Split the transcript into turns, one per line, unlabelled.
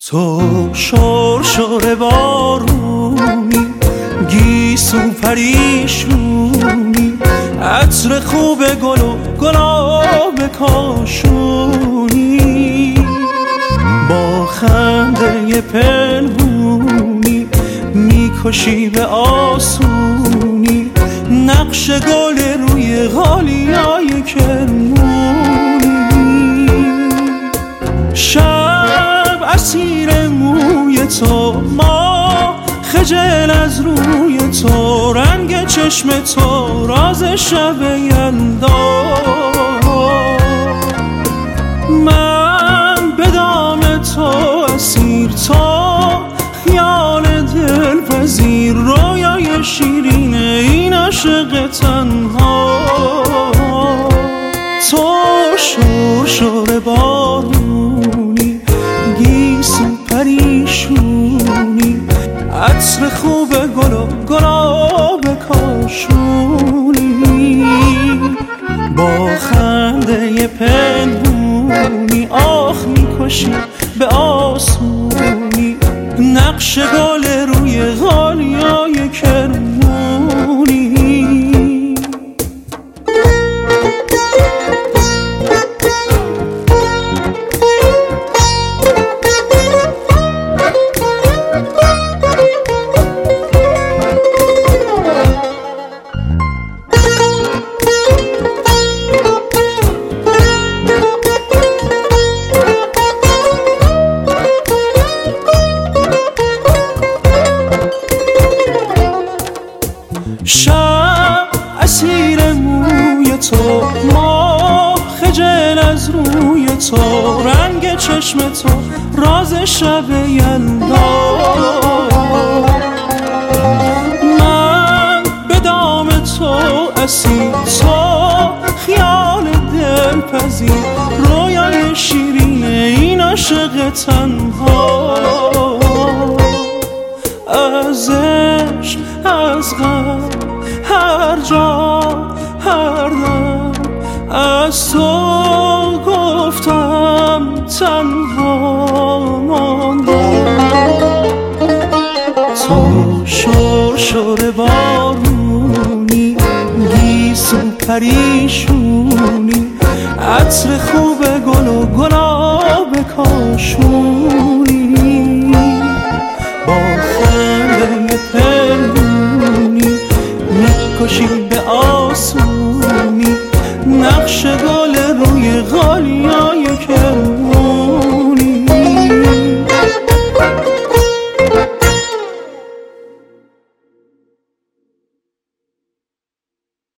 تو شرشر بارونی، گیسو پریشونی، عطر خوب گل و گلاب کاشونی، با خنده پنهونی میکشی به آسونی، نقش گل روی غالیای کرمونی. شب اسیر موی تو، ما خجل از روی تو، رنگ چشم تو راز شب یلدا. من به دام تو اسیر، تو خیال دلپذیر، رویای شیرین این عاشق تنها. تو شرشر بارونی، گیسو پریشونی، عطر خوب گل و گلاب کاشونی، با خنده پنهونی آخ میکشی به آسونی، نقش گل روی غالیای کرمونی. شب اسیر موی تو، ما خجل از روی تو، رنگ چشم تو راز شب یلدا. من به دام تو اسیر، تو خیال دلپذیر، رویای شیرین این عاشق تنها. از عشق، از غم، هر جا، هر دم، از تو گفتم تنها ماندم. تو شرشر بارونی، گیسو پریشونی، عطر خوب گل و گلاب کاشونی، با خنده پنهونی میکشی به آسونی، نقش گل روی غالیای